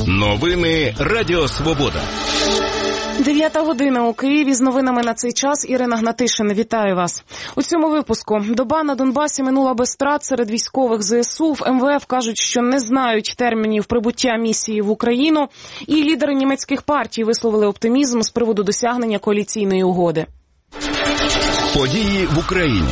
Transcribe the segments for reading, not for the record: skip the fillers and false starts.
Новини Радіо Свобода. 9 година у Києві. З новинами на цей час Ірина Гнатишин. Вітаю вас. У цьому випуску. Доба на Донбасі минула без втрат серед військових ЗСУ. В МВФ кажуть, що не знають термінів прибуття місії в Україну. І лідери німецьких партій висловили оптимізм з приводу досягнення коаліційної угоди. Події в Україні.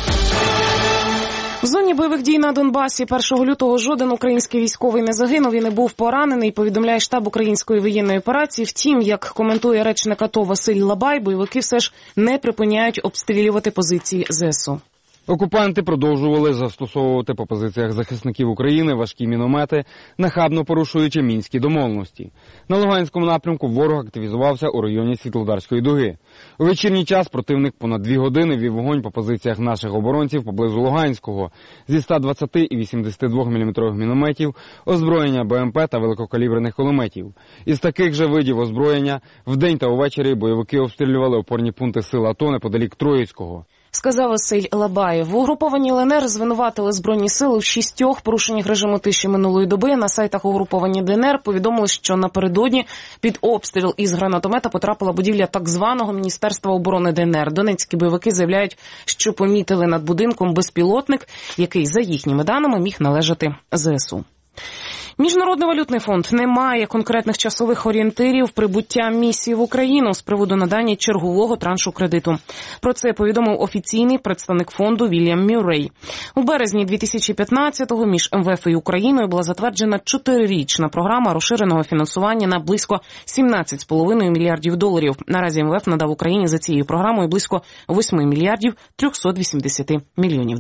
В зоні бойових дій на Донбасі 1 лютого жоден український військовий не загинув і не був поранений, повідомляє штаб української воєнної операції. Втім, як коментує речник АТО Василь Лабай, бойовики все ж не припиняють обстрілювати позиції ЗСУ. Окупанти продовжували застосовувати по позиціях захисників України важкі міномети, нахабно порушуючи мінські домовленості. На Луганському напрямку ворог активізувався у районі Світлодарської дуги. У вечірній час противник понад 2 години вів вогонь по позиціях наших оборонців поблизу Луганського зі 120 і 82 мм мінометів, озброєння БМП та великокаліберних кулеметів. Із таких же видів озброєння вдень та увечері бойовики обстрілювали опорні пункти сил АТО неподалік Троїцького. Сказав Василь Лабаєв. В угрупованні ЛНР звинуватили Збройні сили в 6 порушеннях режиму тиші минулої доби. На сайтах угруповані ДНР повідомили, що напередодні під обстріл із гранатомета потрапила будівля так званого Міністерства оборони ДНР. Донецькі бойовики заявляють, що помітили над будинком безпілотник, який, за їхніми даними, міг належати ЗСУ. Міжнародний валютний фонд не має конкретних часових орієнтирів прибуття місії в Україну з приводу надання чергового траншу кредиту. Про це повідомив офіційний представник фонду Вільям Мюррей. У березні 2015-го між МВФ і Україною була затверджена 4-річна програма розширеного фінансування на близько $17,5 мільярдів. Наразі МВФ надав Україні за цією програмою близько $8 мільярдів 380 мільйонів.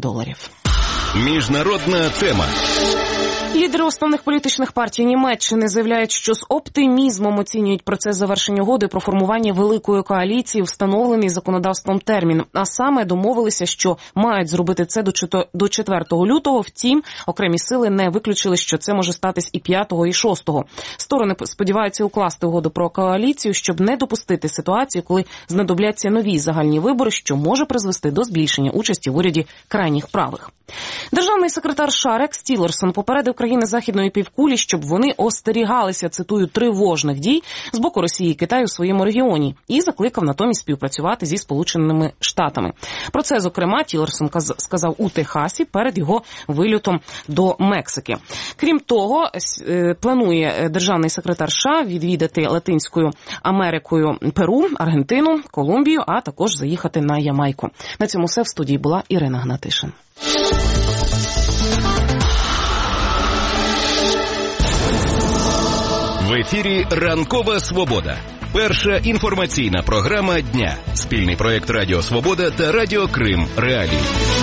Міжнародна тема. Лідери основних політичних партій Німеччини заявляють, що з оптимізмом оцінюють процес завершення угоди про формування великої коаліції, встановлений законодавством термін. А саме домовилися, що мають зробити це до 4 лютого. Втім, окремі сили не виключили, що це може статись і 5 і 6. Сторони сподіваються укласти угоду про коаліцію, щоб не допустити ситуацію, коли знадобляться нові загальні вибори, що може призвести до збільшення участі в уряді крайніх правих. Державний секретар США Рекс Тіллерсон попередив країни Західної півкулі, щоб вони остерігалися, цитую, тривожних дій з боку Росії і Китаю у своєму регіоні і закликав натомість співпрацювати зі Сполученими Штатами. Про це, зокрема, Тіллерсон сказав у Техасі перед його вильотом до Мексики. Крім того, планує державний секретар США відвідати Латинською Америкою Перу, Аргентину, Колумбію, а також заїхати на Ямайку. На цьому все. В студії була Ірина Гнатишин. В ефірі «Ранкова Свобода». Перша інформаційна програма дня. Спільний проєкт Радіо Свобода та Радіо Крим Реалії.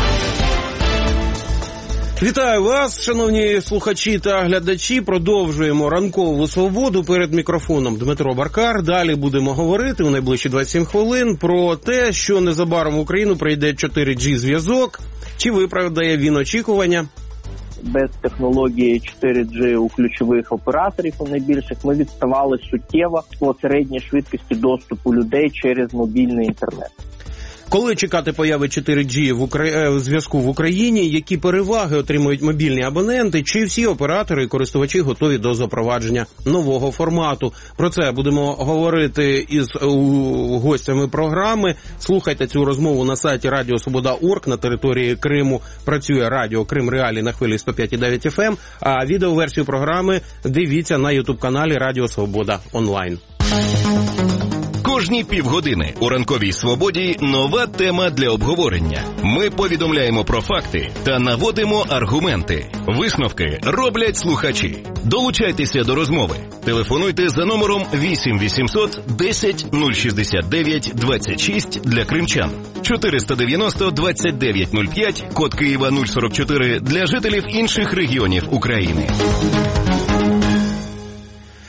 Вітаю вас, шановні слухачі та глядачі. Продовжуємо «Ранкову Свободу». Перед мікрофоном Дмитро Баркар. Далі будемо говорити у найближчі 27 хвилин про те, що незабаром в Україну прийде 4G-зв'язок. Чи виправдає він очікування? Без технології 4G у ключових операторів, у найбільших, ми відставали суттєво по середній швидкості доступу людей через мобільний інтернет. Коли чекати появи 4G в зв'язку в Україні, які переваги отримують мобільні абоненти, чи всі оператори і користувачі готові до запровадження нового формату? Про це будемо говорити із гостями програми. Слухайте цю розмову на сайті Радіо Свобода.орг. На території Криму працює Радіо Крим Реалії на хвилі 105,9 FM, а відеоверсію програми дивіться на ютуб-каналі Радіо Свобода онлайн. Кожні півгодини у «Ранковій Свободі» нова тема для обговорення. Ми повідомляємо про факти та наводимо аргументи. Висновки роблять слухачі. Долучайтеся до розмови. Телефонуйте за номером 8 800 10 069 26 для кримчан. 490 29 05, код Києва 044 для жителів інших регіонів України.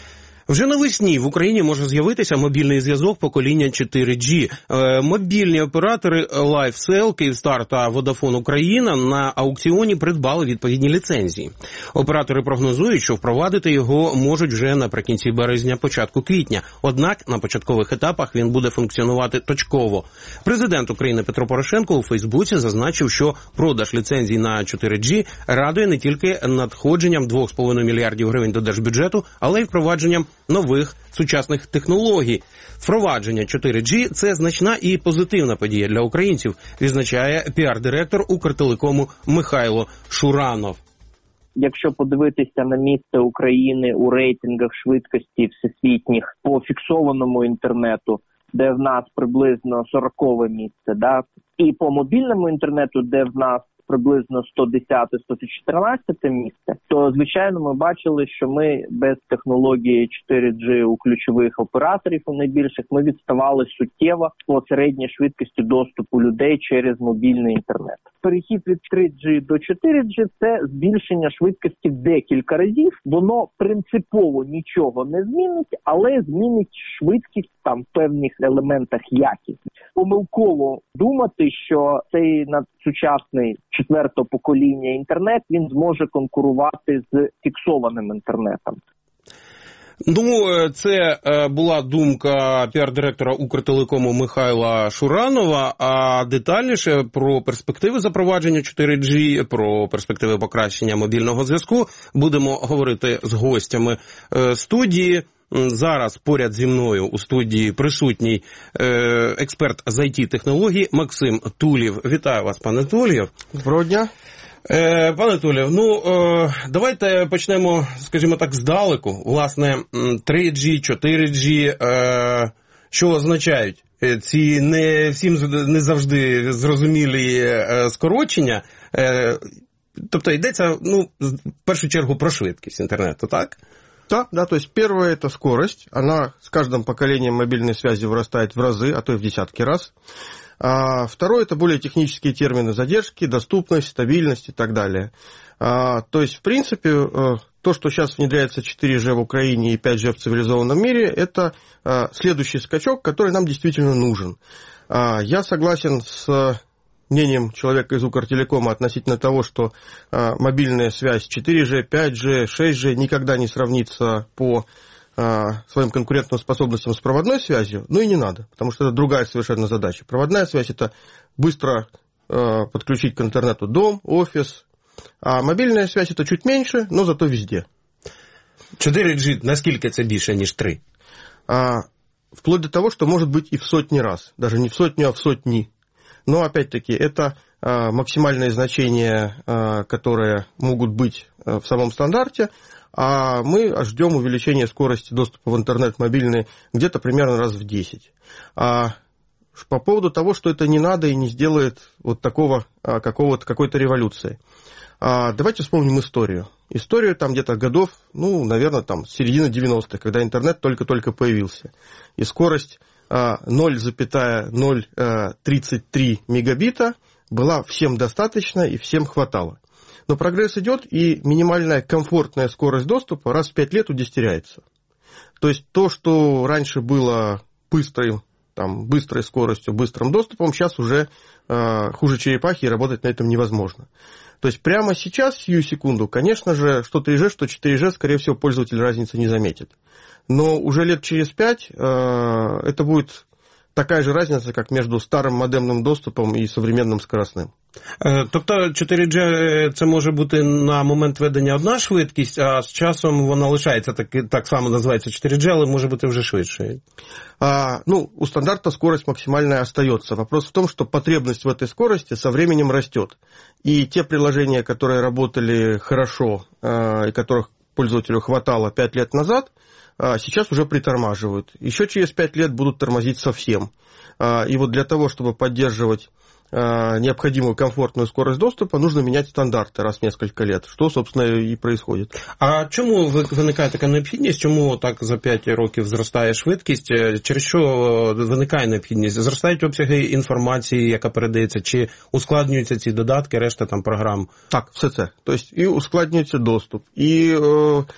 Вже навесні в Україні може з'явитися мобільний зв'язок покоління 4G. Мобільні оператори LifeCell, Kyivstar та Vodafone Україна на аукціоні придбали відповідні ліцензії. Оператори прогнозують, що впровадити його можуть вже наприкінці березня, початку квітня. Однак на початкових етапах він буде функціонувати точково. Президент України Петро Порошенко у Фейсбуці зазначив, що продаж ліцензій на 4G радує не тільки надходженням 2,5 мільярдів гривень до держбюджету, але й впровадженням нових сучасних технологій. Впровадження 4G – це значна і позитивна подія для українців, відзначає піар-директор Укртелекому Михайло Шуранов. Якщо подивитися на місце України у рейтингах швидкості всесвітніх по фіксованому інтернету, де в нас приблизно 40-ве місце, да? І по мобільному інтернету, де в нас приблизно 110-114 місце, то, звичайно, ми бачили, що ми без технології 4G у ключових операторів, у найбільших, ми відставали суттєво по середній швидкості доступу людей через мобільний інтернет. Перехід від 3G до 4G – це збільшення швидкості в декілька разів. Воно принципово нічого не змінить, але змінить швидкість там в певних елементах якість. Помилково думати, що цей надсучасний 4-го покоління інтернет, він зможе конкурувати з фіксованим інтернетом. Ну, це була думка піар-директора Укртелекому Михайла Шуранова, а детальніше про перспективи запровадження 4G, про перспективи покращення мобільного зв'язку будемо говорити з гостями студії. Зараз поряд зі мною у студії присутній експерт з IT-технологій Максим Тулів. Вітаю вас, пане Тулів. Доброго дня. Пане Тулів, давайте почнемо, скажімо так, здалеку. Власне, 3G, 4G, що означають ці не всім не завжди зрозумілі скорочення. Тобто йдеться, в першу чергу про швидкість інтернету, так? Да, то есть первое – это скорость. Она с каждым поколением мобильной связи вырастает в разы, а то и в десятки раз. А второе – это более технические термины задержки, доступность, стабильность и так далее. То есть, в принципе, то, что сейчас внедряется 4G в Украине и 5G в цивилизованном мире, это следующий скачок, который нам действительно нужен. Я согласен с мнением человека из Укртелекома относительно того, что мобильная связь 4G, 5G, 6G никогда не сравнится по своим конкурентным способностям с проводной связью, и не надо, потому что это другая совершенно задача. Проводная связь – это быстро подключить к интернету дом, офис, а мобильная связь – это чуть меньше, но зато везде. 4G наскільки це більше, ніж 3? Вплоть до того, что может быть и в сотни раз, даже не в сотню, а в сотни. Но, опять-таки, это максимальные значения, которые могут быть в самом стандарте, а мы ждем увеличения скорости доступа в интернет мобильный где-то примерно раз в 10. По поводу того, что это не надо и не сделает вот такого какой-то революции. Давайте вспомним историю. Историю там где-то годов, наверное, там с середины 90-х, когда интернет только-только появился. И скорость 0,033 мегабита была всем достаточно и всем хватало. Но прогресс идет, и минимальная комфортная скорость доступа раз в 5 лет удестеряется. То есть то, что раньше было быстрой скоростью, быстрым доступом, сейчас уже хуже черепахи, и работать на этом невозможно. То есть прямо сейчас, сию секунду, конечно же, что 3G, что 4G, скорее всего, пользователь разницы не заметит. Но уже лет через 5 это будет такая же разница, как между старым модемным доступом і современним скоростним. Тобто 4G це може бути на момент введення одна швидкість, а з часом вона лишається, так само називається 4G, але може бути вже швидше. У стандарта скорость максимальная остается. Вопрос в том, что потребность в этой скорости со временем растет. И те приложения, которые работали хорошо и которых пользователю хватало 5 лет назад, сейчас уже притормаживают. Еще через 5 лет будут тормозить совсем. И вот для того, чтобы поддерживать необходимую комфортную скорость доступа, нужно менять стандарты раз в несколько лет, что, собственно, и происходит. А чому виникає така необхідність? Чому так за 5 років зростає швидкість? Через що виникає необхідність? Зростають обсяги інформації, яка передається, чи ускладнюються ці додатки, решта там програм? Так, все це. Тобто і ускладнюється доступ, і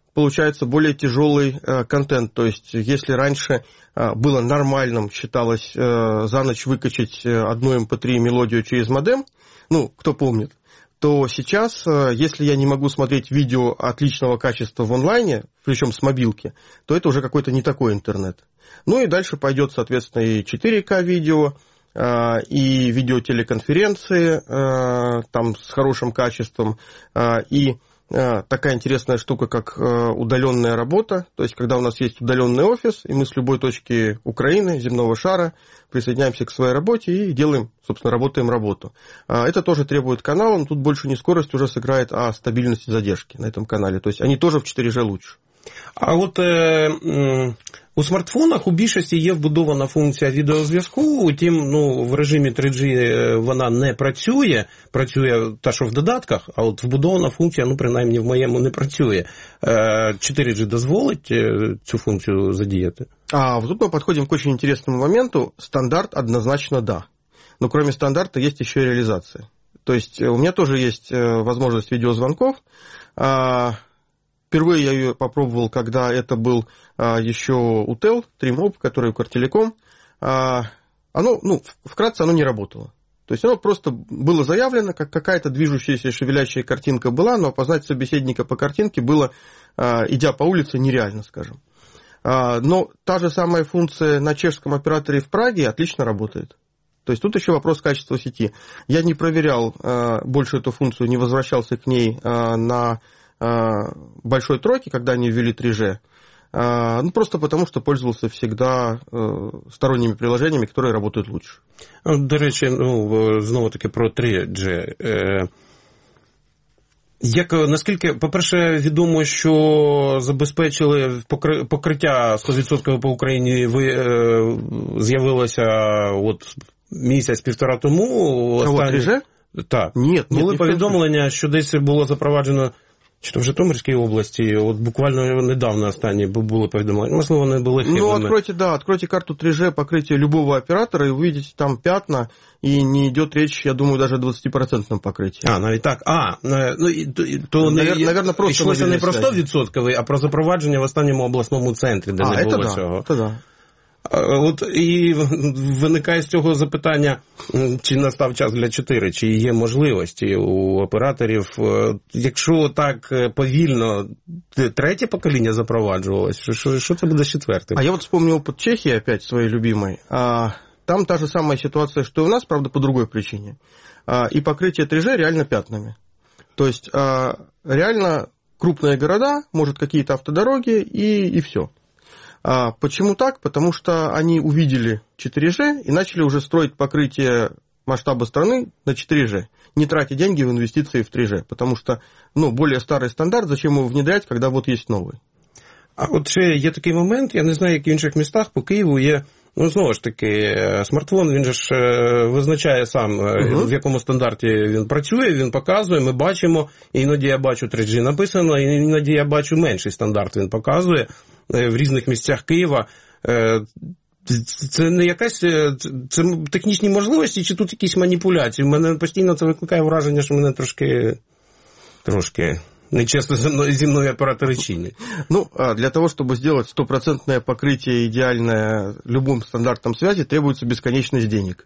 получается более тяжелый контент. То есть, если раньше было нормальным, считалось за ночь выкачать одну MP3 мелодию через модем, кто помнит, то сейчас, если я не могу смотреть видео отличного качества в онлайне, причем с мобилки, то это уже какой-то не такой интернет. И дальше пойдет, соответственно, и 4К видео, и видеотелеконференции там с хорошим качеством, и такая интересная штука, как удаленная работа, то есть когда у нас есть удаленный офис, и мы с любой точки Украины, земного шара, присоединяемся к своей работе и делаем, собственно, работаем работу. Это тоже требует канала, но тут больше не скорость уже сыграет, а стабильность и задержки на этом канале, то есть они тоже в 4G лучше. А от у смартфонах у більшості є вбудована функція відеозв'язку, утім, в режимі 3G вона не працює та, що в додатках, а от вбудована функція, принаймні в моєму не працює. 4G дозволить цю функцію задіяти? Тут мы подходим к очень интересному моменту. Стандарт однозначно да. Но кроме стандарта есть еще и реализация. То есть у меня тоже есть возможность видеозвонков. Впервые я ее попробовал, когда это был еще Utel, Trimop, который Укртелеком. Вкратце, оно не работало. То есть оно просто было заявлено, как какая-то движущаяся, шевелящая картинка была, но опознать собеседника по картинке было, идя по улице, нереально, скажем. Но та же самая функция на чешском операторе в Праге отлично работает. То есть тут еще вопрос качества сети. Я не проверял больше эту функцию, не возвращался к ней на большой тройке, когда они ввели 3G, просто потому, что пользовался всегда сторонними приложениями, которые работают лучше. До речі, знову-таки про 3G. Наскільки, по-перше, відомо, що забезпечили покриття 100% по Україні, з'явилося місяць-півтора тому. 3G? Так. Ні, були повідомлення, що десь було запроваджено чи то в Житомирській області, буквально недавно останні були повідомлення, можливо, вони були хибними. Откройте карту 3G покрытия любого оператора и увидите там пятна, и не идет речь, я думаю, даже о 20% покрытии. Навіть так. Наверное, просто йшлося не про 100%, а про запровадження в останньому обласному центрі, де не було цього. І виникає з цього запитання, чи настав час для 4, чи є можливості у операторів. Якщо так повільно третє покоління запроваджувалось, що це буде з четвертим? Я вспомнил опыт Чехии, опять своей любимой. Там та же самая ситуация, что и у нас, правда, по другой причине. И покрытие 3G реально пятнами. То есть реально крупные города, может, какие-то автодороги и все. Почему так? Потому что они увидели 4G и начали уже строить покрытие масштаба страны на 4G, не тратя деньги в инвестиции в 3G, потому что более старый стандарт, зачем его внедрять, когда вот есть новый? А от ще є такий момент, я не знаю, як в інших містах, по Києву є, знову ж таки, смартфон, він же ж визначає сам, в якому стандарті він працює, він показує, ми бачимо, іноді я бачу 3G написано, іноді я бачу менший стандарт, він показує в різних місцях Києва. Це не якась, це технічні можливості, чи тут якісь маніпуляції? У мене постійно це викликає враження, що мене трошки нечестно зі мною оператори чинять. Для того, чтобы сделать 100% покрытие идеальное любым стандартом связи, требуется бесконечность денег.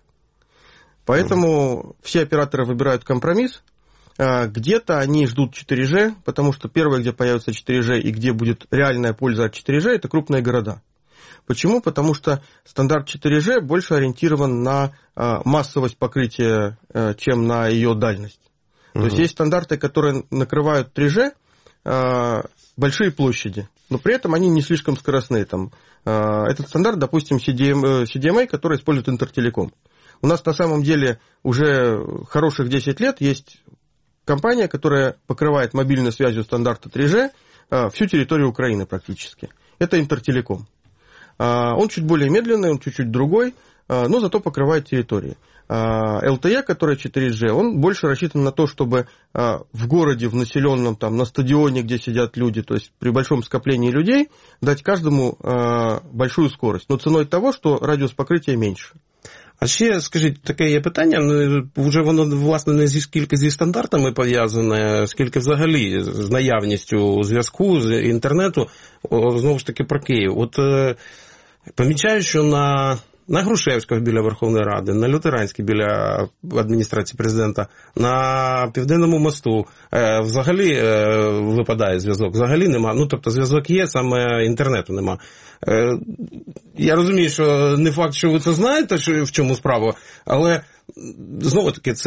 Поэтому все операторы выбирают компромисс. Где-то они ждут 4G, потому что первое, где появится 4G и где будет реальная польза от 4G, это крупные города. Почему? Потому что стандарт 4G больше ориентирован на массовость покрытия, чем на ее дальность. То есть есть стандарты, которые накрывают 3G большие площади, но при этом они не слишком скоростные. Этот стандарт, допустим, CDMA, который использует Интертелеком. У нас на самом деле уже хороших 10 лет есть компания, которая покрывает мобильной связью стандарта 3G всю территорию Украины практически. Это Интертелеком. Он чуть более медленный, он чуть-чуть другой, но зато покрывает территории. LTE, который 4G, он больше рассчитан на то, чтобы в городе, в населенном, на стадионе, где сидят люди, то есть при большом скоплении людей, дать каждому большую скорость, но ценой того, что радиус покрытия меньше. А ще, скажіть, таке є питання, вже воно, власне, не скільки зі стандартами пов'язане, скільки взагалі з наявністю зв'язку, з інтернету, знову ж таки про Київ. От помічаю, що на Грушевського біля Верховної Ради, на Лютеранській біля адміністрації президента, на Південному мосту взагалі випадає зв'язок, взагалі нема. Ну, тобто зв'язок є, саме інтернету нема. Я розумію, що не факт, що ви це знаєте, в чому справа, але знову-таки, це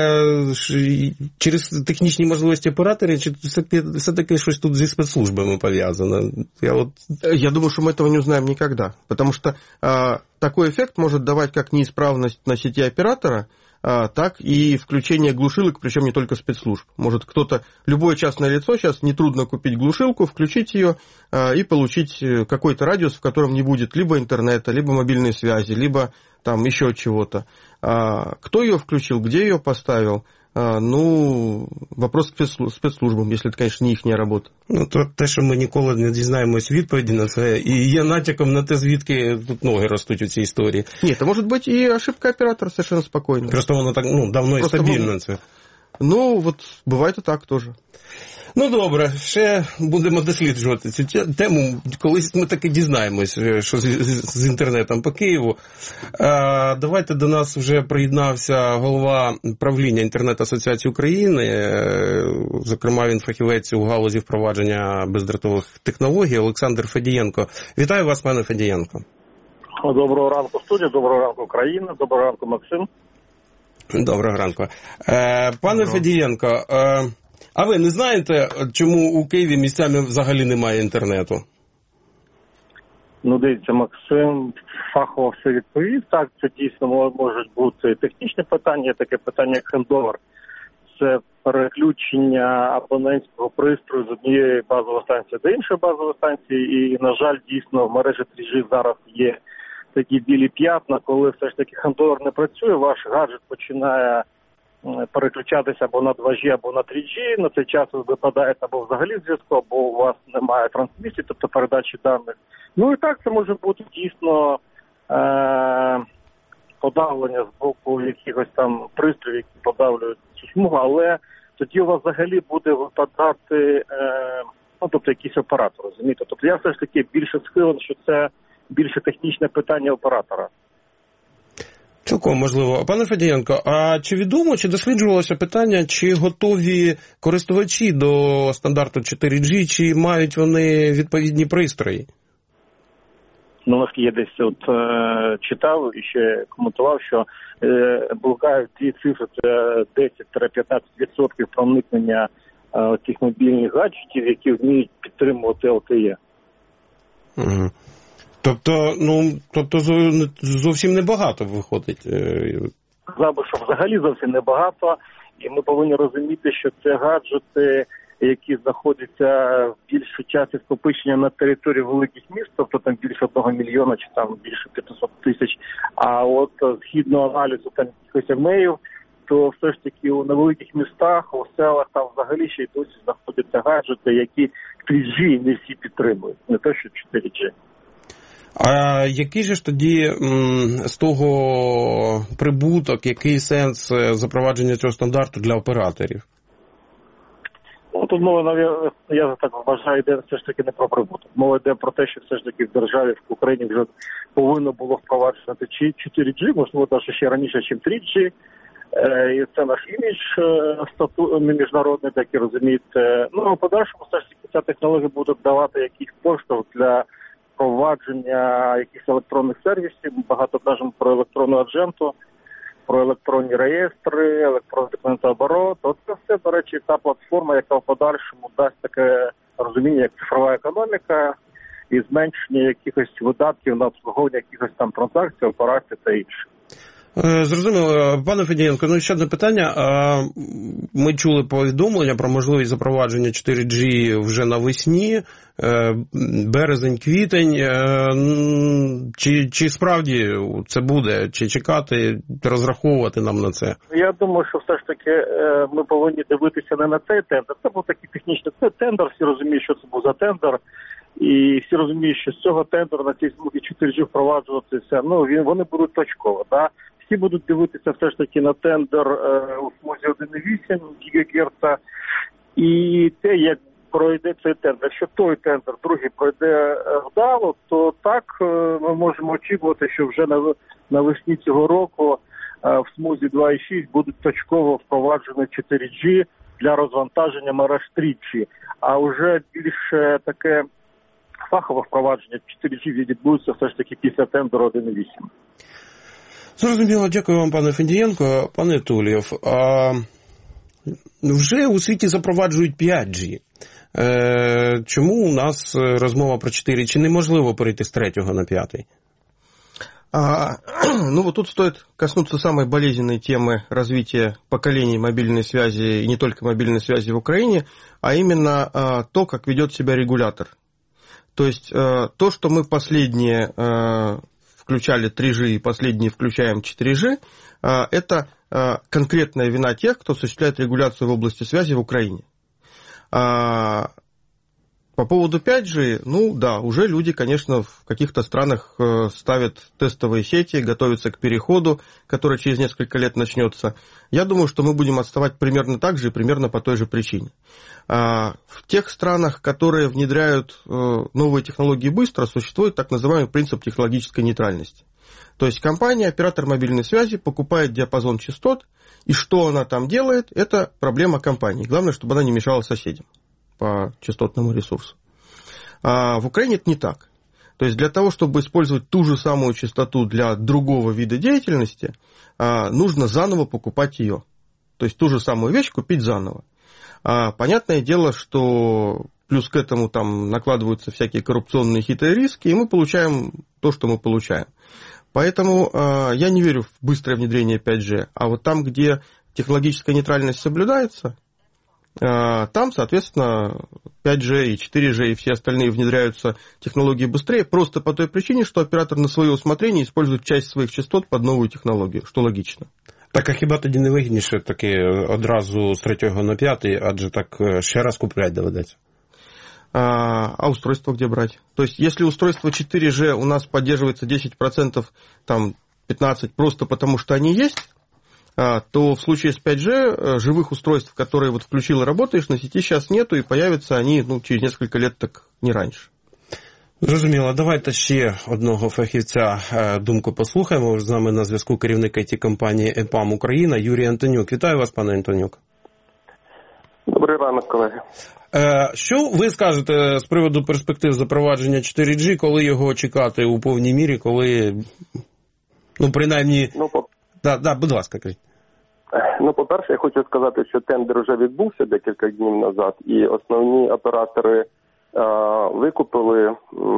через технічні можливості операторів, чи все-таки щось тут зі спецслужбами пов'язано? Я думаю, что мы этого не узнаем никогда, потому что такой эффект может давать как неисправность на сети оператора, так и включение глушилок, причем не только спецслужб. Может кто-то, любое частное лицо, сейчас нетрудно купить глушилку, включить ее и получить какой-то радиус, в котором не будет либо интернета, либо мобильной связи, либо там еще чего-то. Кто ее включил, где ее поставил, вопрос к спецслужбам, если это, конечно, не їхня робота. То те, що ми ніколи не дізнаємось відповіді на це, і є натяком на те, звідки тут ноги ростуть у цій історії. Ні, це може бути і ошибка оператора совершенно спокійно. Просто воно так, давно і стабільно це. Буває і так теж. Добре, ще будемо досліджувати цю тему. Колись ми таки дізнаємось, що з інтернетом по Києву. Давайте, до нас вже приєднався голова правління Інтернет-асоціації України, зокрема він фахівець у галузі впровадження бездротових технологій, Олександр Федієнко. Вітаю вас, пане Федієнко. Доброго ранку, студія, доброго ранку, Україна, доброго ранку, Максим. Доброго ранку. Пане Федієнко, а ви не знаєте, чому у Києві місцями взагалі немає інтернету? Дивіться, Максим фахово все відповів. Так, це дійсно можуть бути технічні питання, таке питання як хендовер. Це переключення абонентського пристрою з однієї базової станції до іншої базової станції. І, на жаль, дійсно в мережі 3G зараз є такі білі п'ятна, коли все ж таки хендовер не працює, ваш гаджет починає переключатися або на 2G, або на 3G, на цей час ви випадаєте або взагалі зв'язку, або у вас немає трансмісії, тобто передачі даних. І так, це може бути дійсно подавлення з боку якихось там пристроїв, які подавлюють цю смугу, але тоді у вас взагалі буде випадати якийсь оператор, розумієте? Тобто я все ж таки більше схилен, що це більше технічне питання оператора. Цілком можливо. Пане Федієнко, а чи відомо, чи досліджувалося питання, чи готові користувачі до стандарту 4G, чи мають вони відповідні пристрої? Наскільки я десь читав і ще коментував, що блукають дві цифри, це 10-15% проникнення цих мобільних гаджетів, які вміють підтримувати LTE. Угу. Тобто зовсім небагато виходить. Казав би, що взагалі зовсім небагато, і ми повинні розуміти, що це гаджети, які знаходяться в більшій часі скопичення на території великих міст, тобто там більше 1 мільйона чи там більше 500 тисяч, а от згідно аналізу там якихось email, то все ж таки у невеликих містах, у селах там взагалі ще й досі знаходяться гаджети, які 3G не всі підтримують, не те, що 4G. А який же ж тоді з того прибуток, який сенс запровадження цього стандарту для операторів? Тут мова, я так вважаю, йде все ж таки не про прибуток. Мова йде про те, що все ж таки в державі, в Україні вже повинно було впроваджувати 4G, можливо, навіть ще раніше, ніж 3G. І це наш імідж міжнародний, так і розумієте. А в подальшому все ж таки ця технологія буде давати якийсь поштовх для впровадження якихось електронних сервісів. Багато кажемо про електронну адженту, про електронні реєстри, електронний документооборот. Це все, до речі, та платформа, яка в подальшому дасть таке розуміння, як цифрова економіка і зменшення якихось видатків на обслуговування якихось там транзакцій, операцій та інше. Зрозуміло. Пане Федієнко, ще одне питання. Ми чули повідомлення про можливість запровадження 4G вже навесні, березень, квітень. Чи справді це буде? Чи чекати, розраховувати нам на це? Я думаю, що все ж таки ми повинні дивитися не на цей тендер. Це був такий технічний тендер, всі розуміють, що це був за тендер. І всі розуміють, що з цього тендеру на цій смузі 4G впроваджуватися, вони будуть точково. Да? всі будуть дивитися все ж таки на тендер у смузі 1,8 ГГц. І те, як пройде цей тендер. Якщо той тендер, другий пройде вдало, то так ми можемо очікувати, що вже навесні цього року в смузі 2,6 будуть точково впроваджені 4G для розвантаження мереж 3G. А вже більше таке фахове впровадження 4G відбудеться все ж таки після тендеру 1,8. Зрозуміло, дякую вам, пане Фендієнко. Пане Тулєв, вже у світі запроваджують 5G. Чому у нас розмова про 4? Чи неможливо перейти з 3 на 5? Ну вот тут стоит коснуться самой болезненной темы развития поколений мобильной связи, и не только мобильной связи в Украине, а именно то, как ведет себя регулятор. То есть то, что мы последние включали 3G и последние включаем 4G, это конкретная вина тех, кто осуществляет регуляцию в области связи в Украине. По поводу 5G, ну да, уже люди, конечно, в каких-то странах ставят тестовые сети, готовятся к переходу, который через несколько лет начнется. Я думаю, что мы будем отставать примерно так же и примерно по той же причине. В тех странах, которые внедряют новые технологии быстро, существует так называемый принцип технологической нейтральности. То есть компания, оператор мобильной связи покупает диапазон частот, и что она там делает, это проблема компании. Главное, чтобы она не мешала соседям по частотному ресурсу. В Украине это не так. То есть для того, чтобы использовать ту же самую частоту для другого вида деятельности, нужно заново покупать ее. То есть ту же самую вещь купить заново. Понятное дело, что плюс к этому там накладываются всякие коррупционные хитрые риски, и мы получаем то, что мы получаем. Поэтому я не верю в быстрое внедрение 5G. А вот там, где технологическая нейтральность соблюдается, там, соответственно, 5G и 4G и все остальные внедряются технологии быстрее, просто по той причине, что оператор на свое усмотрение использует часть своих частот под новую технологию, что логично. Так, а хіба тоді не вигідніше таки одразу з 3 на 5, адже так ще раз купляти доведеться? А устройство где брать? То есть, если устройство 4G у нас поддерживается 10%, там 15% просто потому, что они есть, то в случае с 5G живых устройств, которые вот включил и работаешь, на сети сейчас нету, и появятся они через несколько лет, так не раньше. Зрозуміло. Давайте ще одного фахівця думку послухаємо. З нами на зв'язку керівник IT-компанії EPAM Україна Юрій Антонюк. Вітаю вас, пане Антонюк. Добрий ранок, колеги. Що ви скажете з приводу перспектив запровадження 4G, коли його чекати у повній мірі, коли, принаймні... будь ласка, кажіть. По-перше, я хочу сказати, що тендер вже відбувся декілька днів назад, і основні оператори викупили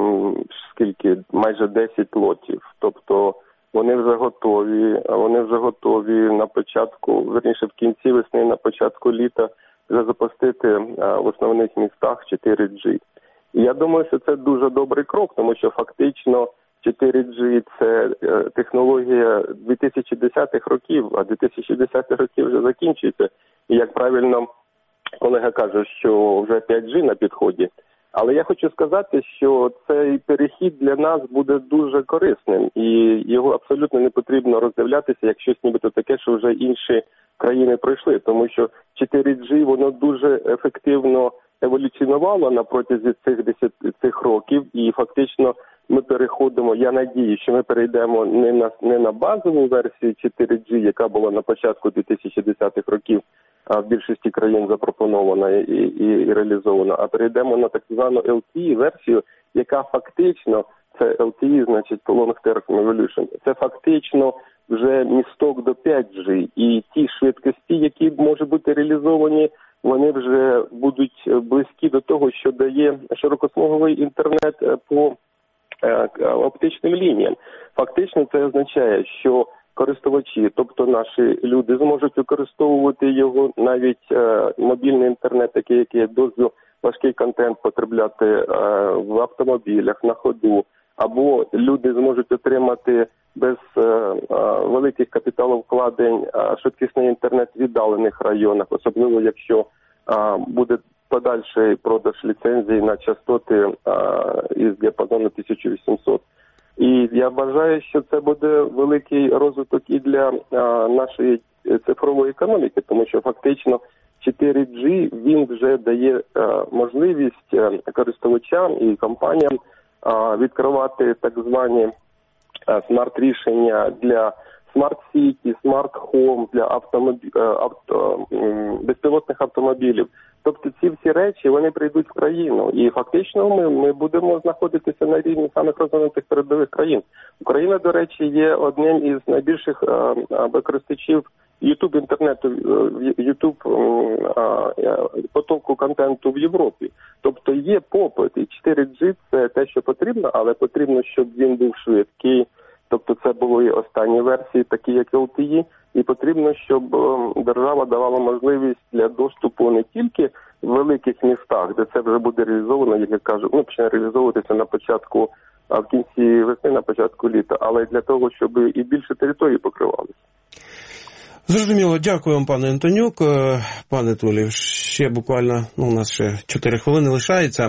майже 10 лотів. Тобто вони вже готові на початку, верніше в кінці весни, на початку літа вже запустити в основних містах 4G. І я думаю, що це дуже добрий крок, тому що фактично 4G – це технологія 2010-х років, а 2010-х років вже закінчується. І як правильно колега каже, що вже 5G на підході. Але я хочу сказати, що цей перехід для нас буде дуже корисним, і його абсолютно не потрібно роздивлятися як щось нібито таке, що вже інші країни пройшли, тому що 4G, воно дуже ефективно еволюціонувало на протязі цих років, і фактично ми переходимо, я надію, що ми перейдемо не на базову версію 4G, яка була на початку 2010-х років, в більшості країн запропонована і реалізована, а перейдемо на так звану LTE-версію, яка фактично, це LTE, значить Long Term Evolution, це фактично вже місток до 5G, і ті швидкості, які можуть бути реалізовані, вони вже будуть близькі до того, що дає широкосмуговий інтернет по оптичним лініям. Фактично це означає, що користувачі, тобто наші люди, зможуть використовувати його, навіть мобільний інтернет, який дуже важкий контент потребляти в автомобілях, на ходу, або люди зможуть отримати без великих капіталовкладень швидкісний інтернет в віддалених районах, особливо якщо буде подальший продаж ліцензій на частоти із діапазону 1800 І я вважаю, що це буде великий розвиток і для нашої цифрової економіки, тому що фактично 4G, він вже дає можливість користувачам і компаніям відкривати так звані смарт-рішення для смарт-сіті, смарт-хоум, для безпілотних автомобілів. Тобто ці всі речі, вони прийдуть в країну. І фактично ми будемо знаходитися на рівні самих розвинутих передових країн. Україна, до речі, є одним із найбільших використачів YouTube інтернету, YouTube потоку контенту в Європі. Тобто є попит, і 4G це те, що потрібно, але потрібно, щоб він був швидкий. Тобто це були останні версії, такі як LTE, і потрібно, щоб держава давала можливість для доступу не тільки в великих містах, де це вже буде реалізовано, як я кажу, почне реалізовуватися на початку, в кінці весни, на початку літа, але й для того, щоб і більше території покривалися. Зрозуміло, дякую вам, пане Антонюк. Пане Тулів, ще буквально, у нас ще 4 хвилини лишається.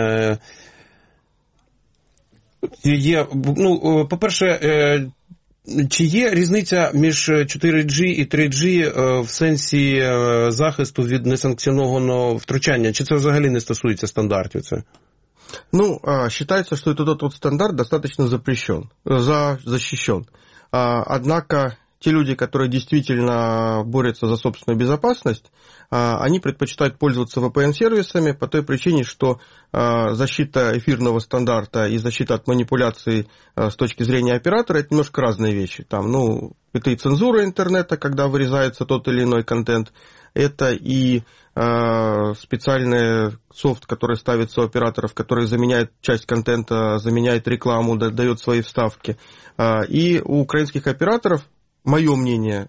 По-перше, чи є різниця між 4G і 3G в сенсі захисту від несанкціонованого втручання? Чи це взагалі не стосується стандартів? Считается, что этот стандарт достаточно защищен. Однако те люди, которые действительно борются за собственную безопасность, они предпочитают пользоваться VPN-сервисами по той причине, что защита эфирного стандарта и защита от манипуляций с точки зрения оператора – это немножко разные вещи. Это и цензура интернета, когда вырезается тот или иной контент, это и специальный софт, который ставится у операторов, который заменяет часть контента, заменяет рекламу, дает свои вставки. И у украинских операторов, мое мнение,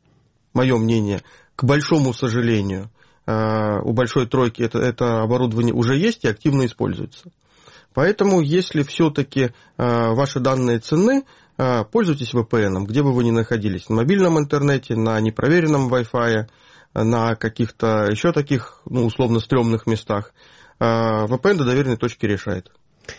к большому сожалению, у большой тройки это оборудование уже есть и активно используется. Поэтому, если все-таки ваши данные ценны, пользуйтесь VPN, где бы вы ни находились, на мобильном интернете, на непроверенном Wi-Fi, на каких-то еще таких, условно, стрёмных местах. VPN до доверенной точки решает.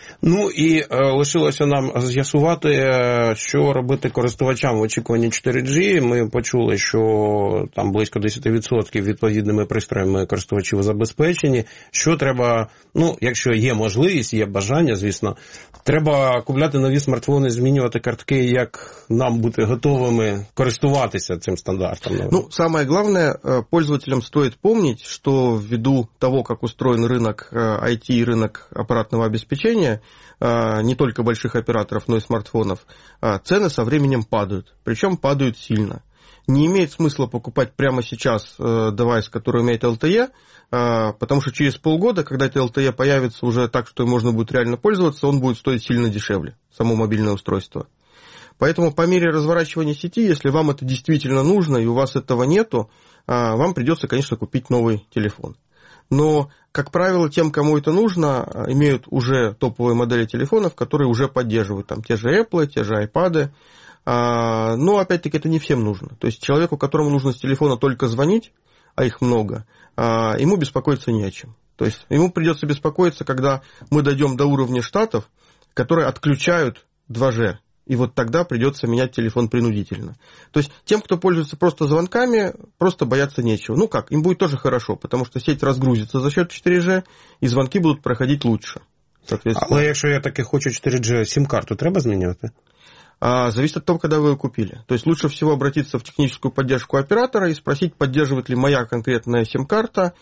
І лишилося нам з'ясувати, що робити користувачам в очікуванні 4G. Ми почули, що там близько 10% відповідними пристроями користувачів забезпечені. Що треба, якщо є можливість, є бажання, звісно, треба купляти нові смартфони, змінювати картки, як нам бути готовими користуватися цим стандартом. Самое главное, пользователям стоит помнить, что ввиду того, как устроен рынок IT и рынок аппаратного обеспечения, не только больших операторов, но и смартфонов, цены со временем падают, причем падают сильно. Не имеет смысла покупать прямо сейчас девайс, который имеет LTE, потому что через полгода, когда это LTE появится уже так, что им можно будет реально пользоваться, он будет стоить сильно дешевле, само мобильное устройство. Поэтому по мере разворачивания сети, если вам это действительно нужно и у вас этого нету, вам придется, конечно, купить новый телефон. Но, как правило, тем, кому это нужно, имеют уже топовые модели телефонов, которые уже поддерживают те же Apple, те же iPad. Но, опять-таки, это не всем нужно. То есть человеку, которому нужно с телефона только звонить, а их много, ему беспокоиться не о чем. То есть ему придется беспокоиться, когда мы дойдем до уровня штатов, которые отключают 2G. И вот тогда придется менять телефон принудительно. То есть тем, кто пользуется просто звонками, просто бояться нечего. Им будет тоже хорошо, потому что сеть разгрузится за счет 4G, и звонки будут проходить лучше. Але якщо я таки хочу 4G, сим-карту треба змінювати? Зависит от того, когда вы ее купили. То есть лучше всего обратиться в техническую поддержку оператора и спросить, поддерживает ли моя конкретная сим-карта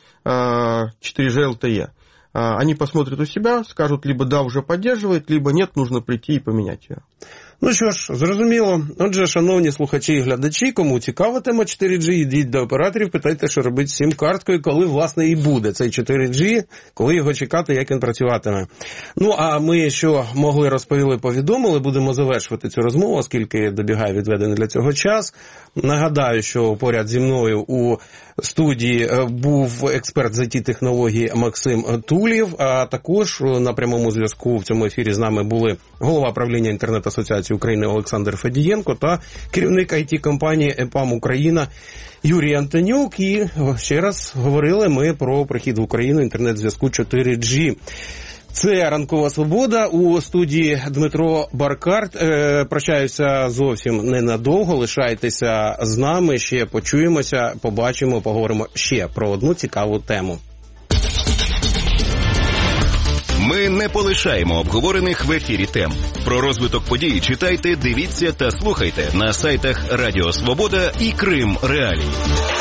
4G LTE. Они посмотрят у себя, скажут, либо да, уже поддерживает, либо нет, нужно прийти и поменять ее. Що ж, зрозуміло. Отже, шановні слухачі і глядачі, кому цікава тема 4G, йдіть до операторів, питайте, що робити з сим-карткою, коли, власне, і буде цей 4G, коли його чекати, як він працюватиме. А ми, що могли, розповіли, повідомили, будемо завершувати цю розмову, оскільки добігає відведений для цього час. Нагадаю, що поряд зі мною у студії був експерт з IT-технологій Максим Тулів, а також на прямому зв'язку в цьому ефірі з нами були голова правління інтернет-асоціації України Олександр Федієнко та керівник IT-компанії EPAM Україна Юрій Антонюк. І ще раз говорили ми про прихід в Україну інтернет-зв'язку 4G. Це «Ранкова свобода». У студії Дмитро Баркарт. Прощаюся зовсім ненадовго. Лишайтеся з нами. Ще почуємося, побачимо, поговоримо ще про одну цікаву тему. Ми не полишаємо обговорених в ефірі тем. Про розвиток подій читайте, дивіться та слухайте на сайтах Радіо Свобода і Крим Реалії.